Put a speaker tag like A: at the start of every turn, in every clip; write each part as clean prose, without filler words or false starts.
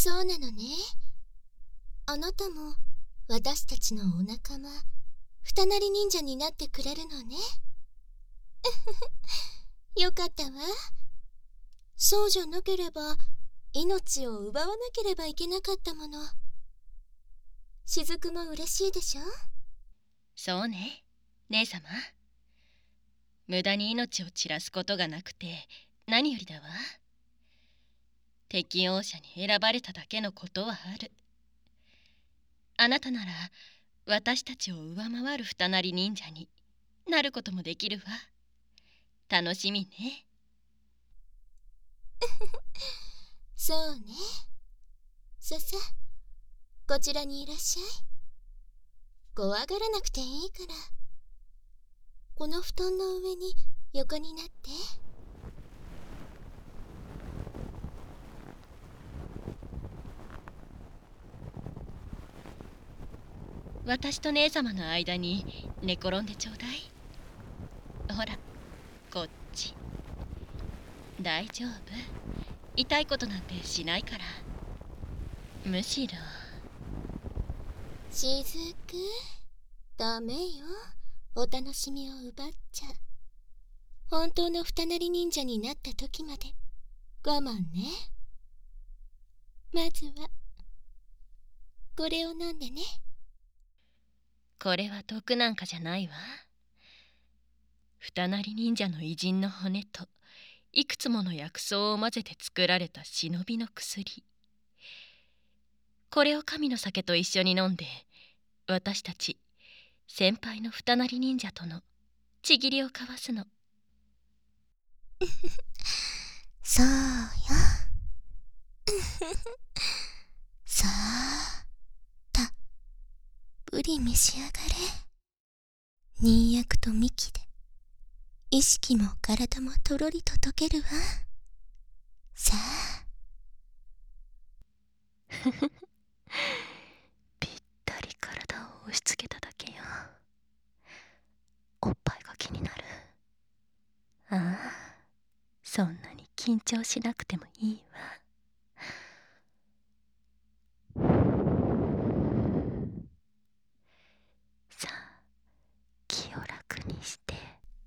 A: そうなのね。あなたも私たちのお仲間、二なり忍者になってくれるのね。よかったわ。そうじゃなければ命を奪わなければいけなかったもの。雫も嬉しいでしょ？
B: そうね、姉様。無駄に命を散らすことがなくて何よりだわ。適応者に選ばれただけのことはある。あなたなら私たちを上回る二なり忍者になることもできるわ。楽しみね。
A: そうね。ささ、こちらにいらっしゃい。怖がらなくていいから。この布団の上に横になって。
B: 私と姉様の間に寝転んでちょうだい。ほら、こっち。大丈夫。痛いことなんてしないから。むしろ。
A: しずく、ダメよ。お楽しみを奪っちゃ。本当の二なり忍者になった時まで我慢ね。まずはこれを飲んでね。
B: これは毒なんかじゃないわ。二なり忍者の偉人の骨といくつもの薬草を混ぜて作られた忍びの薬。これを神の酒と一緒に飲んで、私たち先輩の二なり忍者とのちぎりを交わすの。
A: そうよ。さあ、たっぷり召し上がれ。忍薬と幹で意識も体もとろりと溶けるわ。さあ。
B: ぴったり体を押し付けただけよ。おっぱいが気になる。ああ、そんなに緊張しなくてもいいわ。さあ、気を楽にして。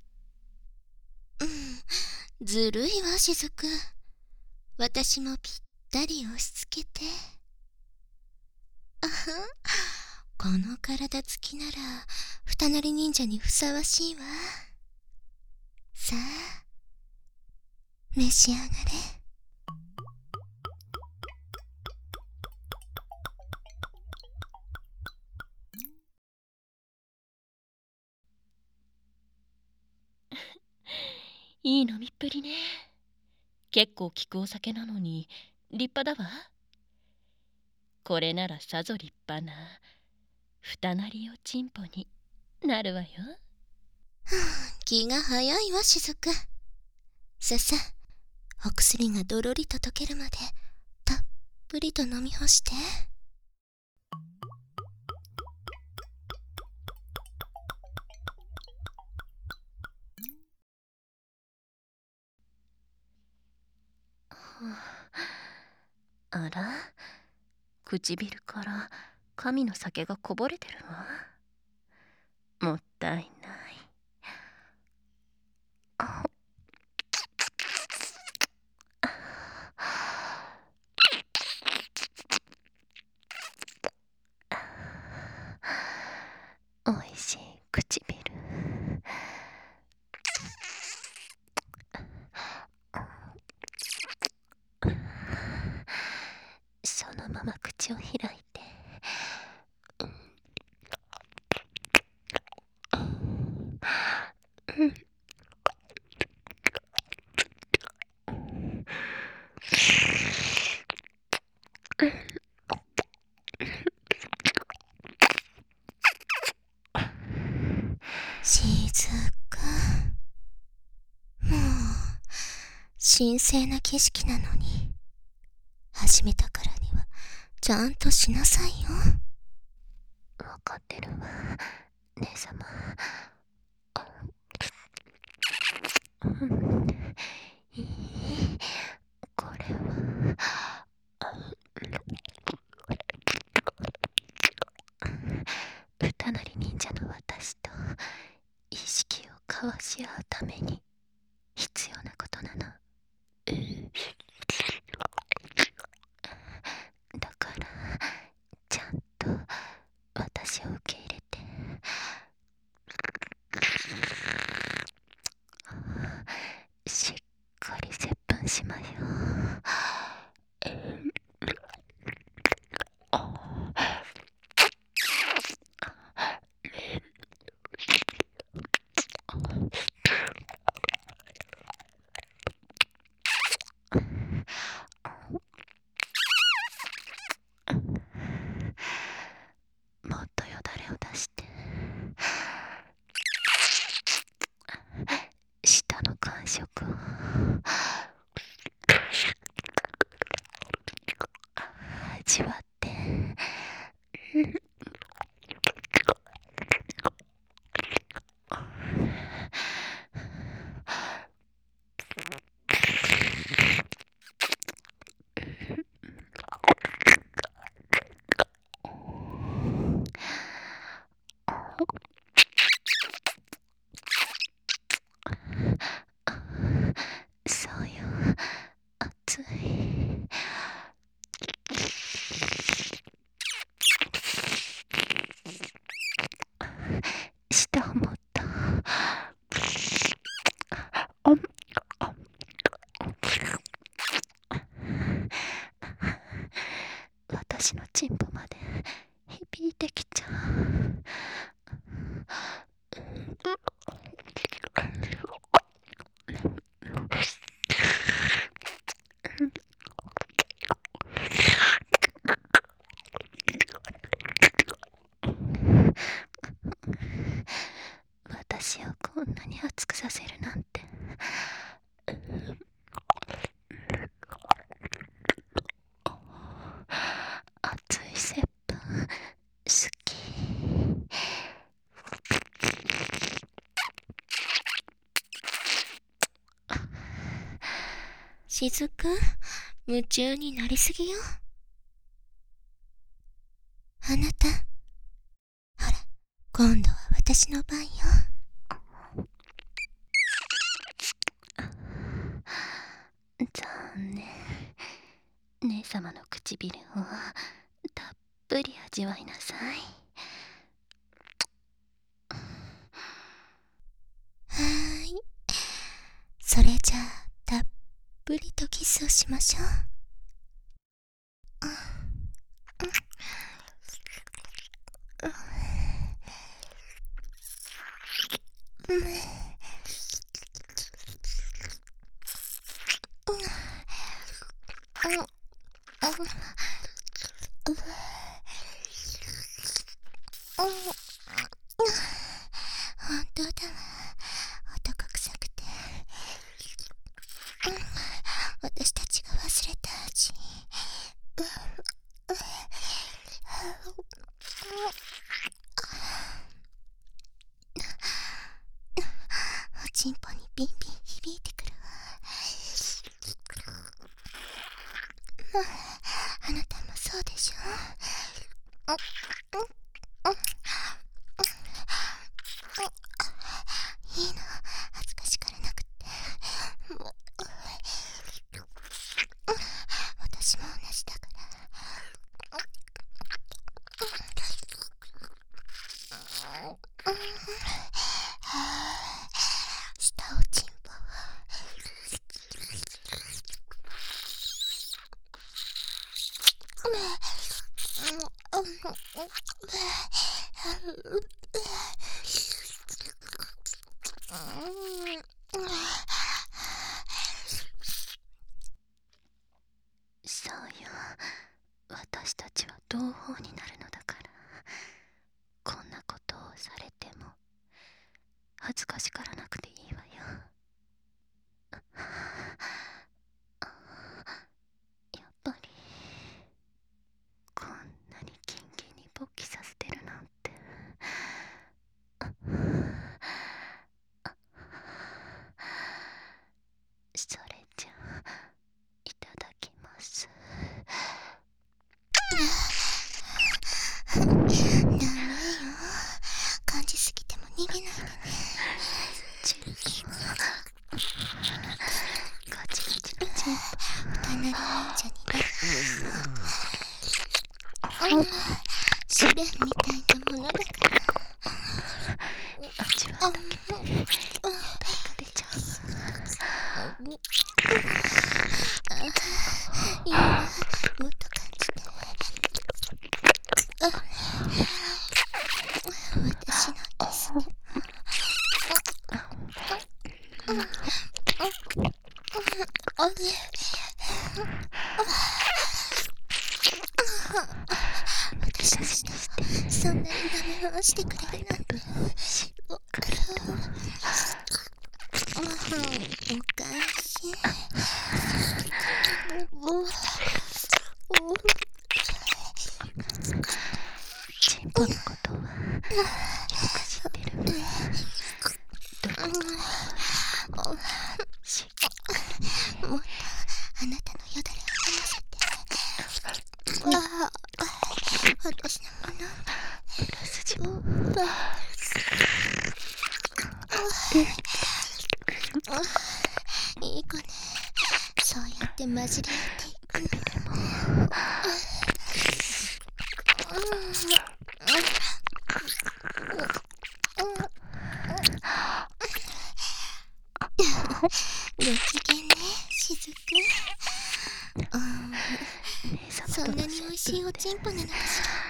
A: ずるいわ、しずく。私もぴったり押し付けて。あはん、この体つきなら二なり忍者にふさわしいわ。さあ、召し上がれ。
B: いい飲みっぷりね。結構効くお酒なのに立派だわ。これならさぞ立派な二なりおちんぽになるわよ。
A: 気が早いわ、しずく。ささ、お薬がどろりと溶けるまでたっぷりと飲み干して。
B: あら、唇から神の酒がこぼれてるわ。もったいない。おいしい唇。そのまま口を開いて。
A: しずく、もう神聖な景色なのに、始めたからにはちゃんとしなさいよ。
B: わかってるわ、姉様。いい、これは
A: 交わし合うために必要なことなの。だからちゃんと私を受け入れて、しっかり接吻しまよ。もっとよだれを出して、舌の感触を味わって。そうよ、熱い。舌をもっと私のチンポまで響いてきちゃう。私をこんなに熱くさせるなんて。熱い接吻好き。
C: しずく、夢中になりすぎよ。あなた、ほら、今度は私の番よ。
A: 残念。姉様の唇をたっぷり味わいなさい。
C: はーい。それじゃあ、たっぷりとキスをしましょう。本当だわ。男臭くて。私たちが忘れた味。おちんぽにビンビン響いてくるわ。あなたもそうでしょ。いいの、恥ずかしがらなくって。私も同じだから。下おちんぽ
A: そうよ、私たちは同胞になるのだから、こんなことをされても恥ずかしがらなくていいわよ。やっぱりこんなにキンキンに勃起させてるなんて。それじゃいただきます。
C: ダメよ。感じすぎても逃げないでね。
A: たいなものだから。
C: 味わうだけで誰か出ちゃう。
A: いいわ、もっと感じて。私のですね。あれ、私の舌そんなに舐め回してくれるなんて。おかしい。
C: チンポのことはよく知ってる。どこかしっかり
A: もっとあなたのよだれを飲ませて。私のもの。
C: 裏筋も
A: いい子ね。そうやって混じり合っていく。
C: でも
A: ご機嫌ね、しずく。
C: 姉様
A: そんなに
C: との
A: 美味しいおちんぽなのかしら。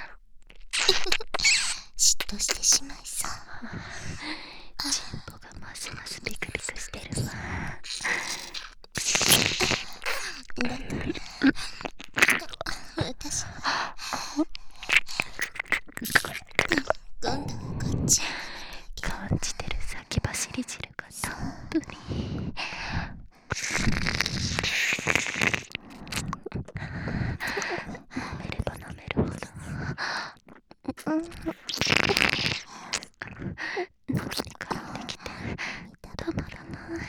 A: 嫉妬してしまいそう。
C: チンポがますますビクビクしてるわ。
A: だから私は今度はこっち。
C: 感じてる先走り汁がたっぷり。舐めれば舐めるほど喉に絡んできてたまらない。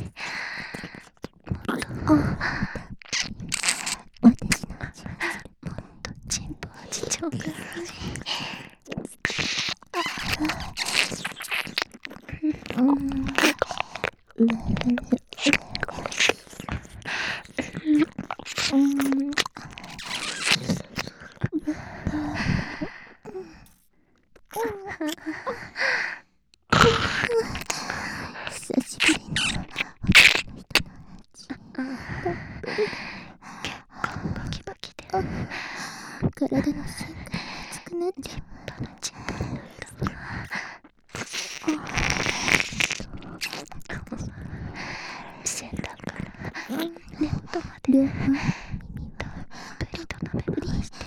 C: もっと
A: 私の味は
C: もっとチンポ味ちょうだい。
A: 久しぶりの
C: バキバキで
A: 体の芯から熱くなっちゃう。
C: パのチンポになったわ。先端から根元まで
A: 両方
C: たっぷりと舐め回して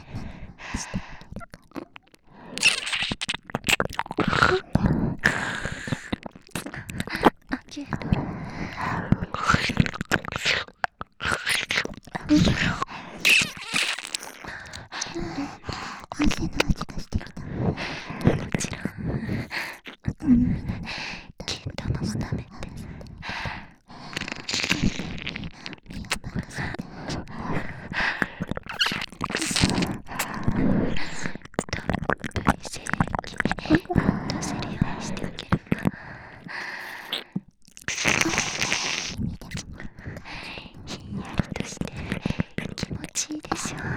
C: あげる。
A: 汗の味がしてきた。
C: もちろん金玉も舐めてたっぷり精液出せるようにしてあげるわ。ひんやりとして気持ちいいでしょ。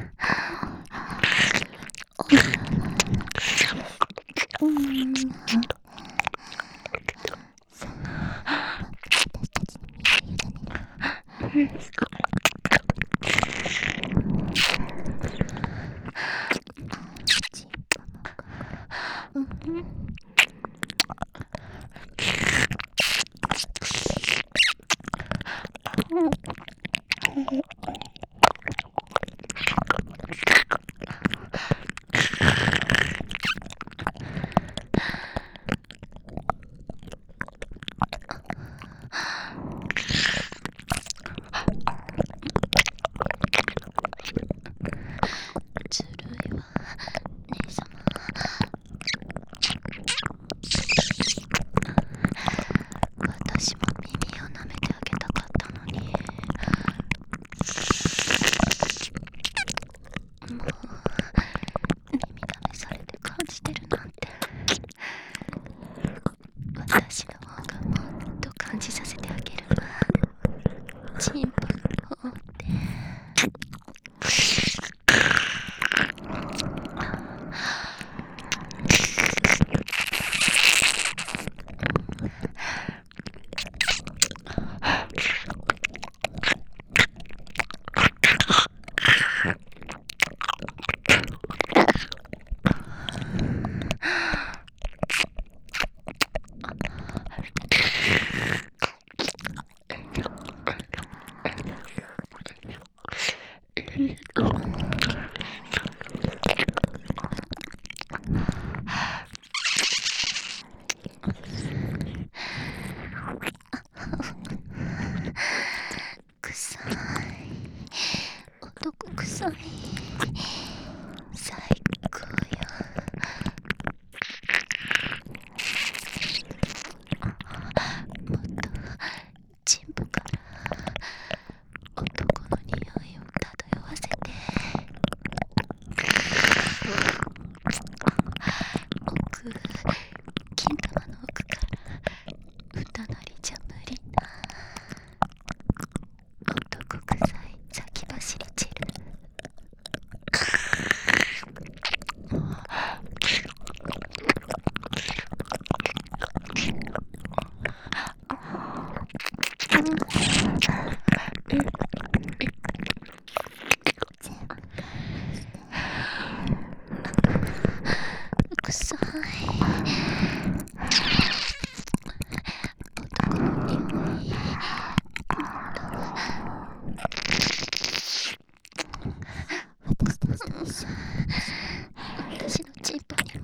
C: ずるいわ姉様。私も耳を舐めてあげたかったのに。もう耳舐めされて感じてるなんて。私の方がもっと感じさせてあげるわ。チンポの方で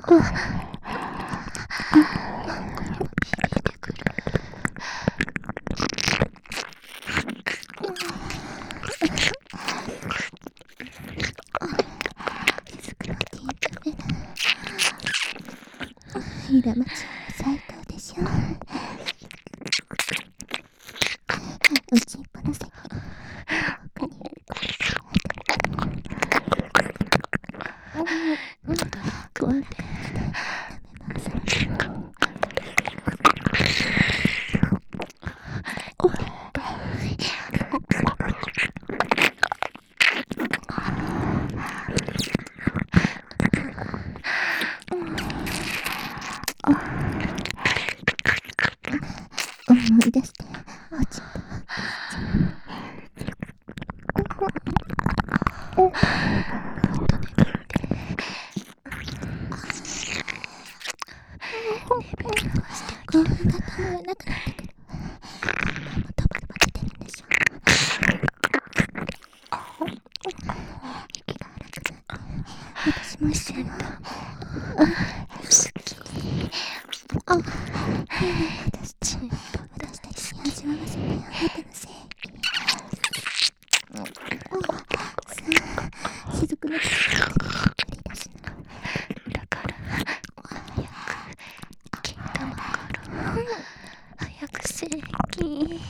C: てくる。
A: 平町は最高でしょ。うちっぽの席他に怖くて思い出して落ちた。興奮が止まらなくなってくる。今もドバドバ出てるんでしょ。息が荒くなって私も一緒に私たちに味わわせてあなたのせい。雫の口から取り出すの。
C: だから早く金玉から早く正規。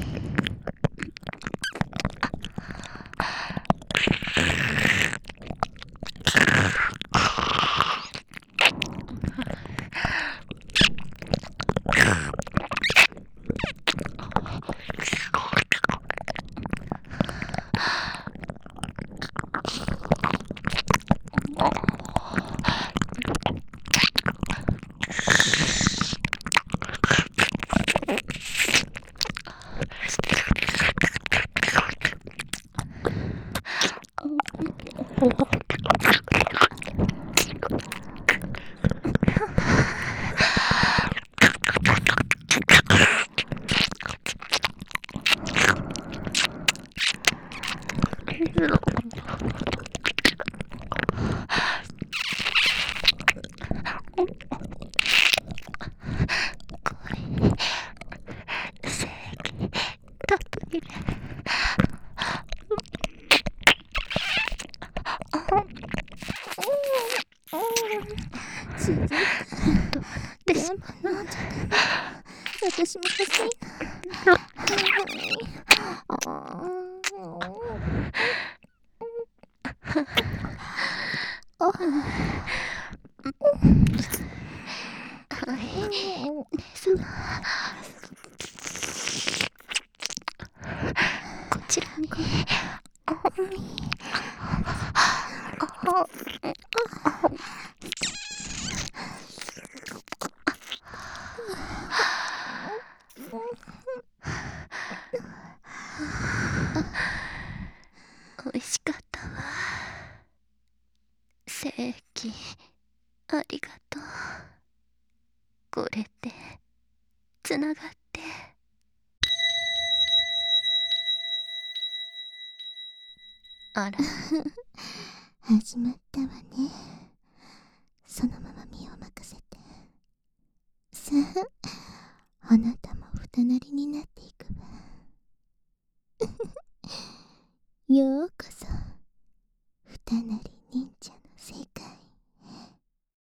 C: たっぷり
A: 雫でも飲んじゃ私も欲しいな。
C: こちらにおいしかったわ。正規ありがとう。これでつながってあら
A: 始まったわね。そのまま身を任せて。さあ、あなた